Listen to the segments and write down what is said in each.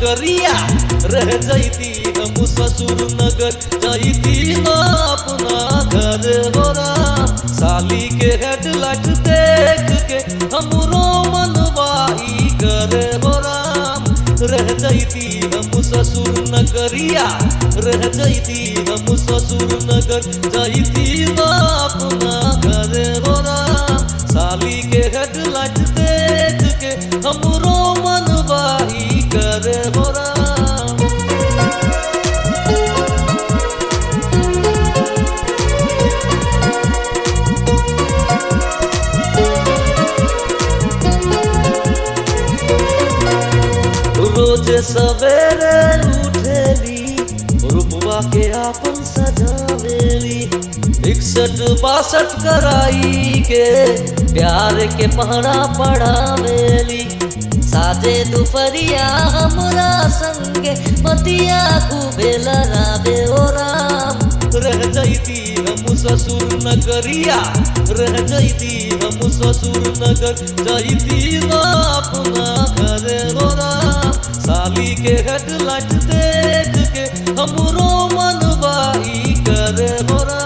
नगरिया रह जैती हम ससुर नगर जैती ना अपना घर हो राम। साली के हेडलाइट देख के हमरो मनवाई करे हो राम। रह जैती हम ससुर नगरिया रह जैती हम ससुर नगर जैती ना अपना घर हो राम। साली के हेडलाइट देख के हमरो मनवाई करे हो राम। रोज सवेरे उठेली रूपवा के आपन सजावेली 61-62 कराई के प्यार के पहरा पढ़ावेली। साजे दुपहरिया हमरा संगे पतिया खूबे लड़ावे ओ राम। रह जैती हम ससुर नगरिया रह जैती हम ससुर नगर जैती ना अपना घर हो राम। साली के हेडलाइट देख के हमरो मनवाई करे हो राम।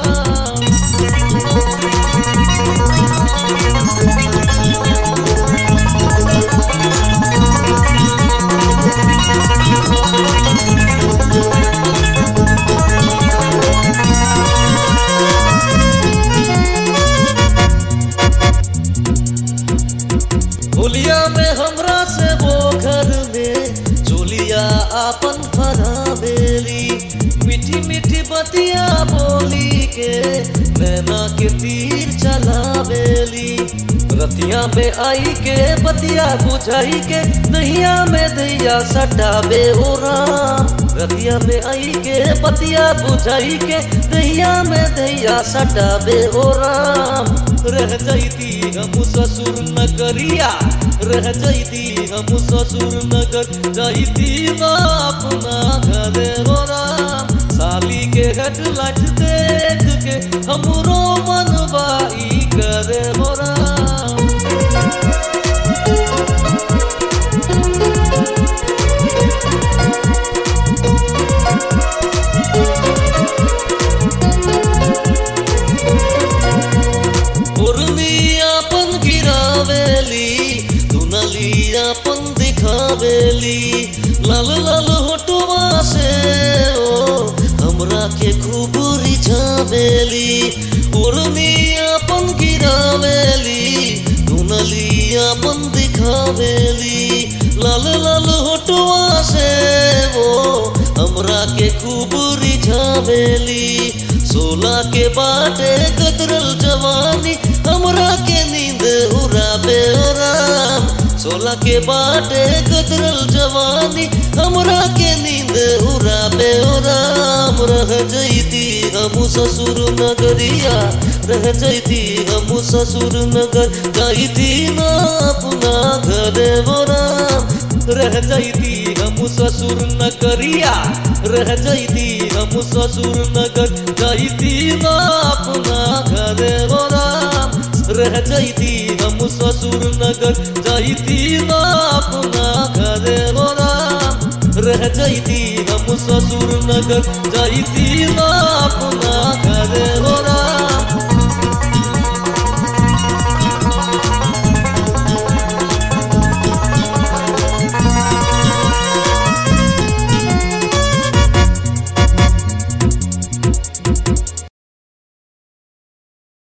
होलिया में हमरा से वो घर में चोलिया आपन फरावेली। मीठी मीठी बतिया बोली के नैना के तीर चलावेली। रतिया में आई के बतिया बुझाई के दहिया में दैया सटावे ओ राम। रतिया में आई के बतिया बुझाई के दहिया में दैया सटावे ओ राम। रह जैती हम ससुर नगरिया रह जैती हम ससुर नगर जैती ना अपना घर हो राम। साली के हेडलाइट देख के हमरो मनवाई करे हो राम। अपन दिखावेली लाल लाल होटवा से ओ हमरा के खूब रिझावेली। ओढ़नी अपन गिरावेली दुनली अपन दिखावेली लाल लाल होटवा से ओ हमरा के खूब रिझावेली। 16 के बाटे कतरल जवानी हमरा के नींद उड़ावे ओ राम। 16 के बाटे कतरल जवानी हमरा के नींद उड़ावे ओ राम। रह जैती हम ससुर नगरिया रह जैती हम ससुर नगर जैती ना अपना घर हो राम। रह जैती हम ससुर नगरिया रह जैती हम ससुर नगर जैती ना अपना घर हो राम। रह जैती हम ससुर नगर जैती ना अपना घर हो राम। रह जैती हम ससुर नगर जैती ना अपना घर हो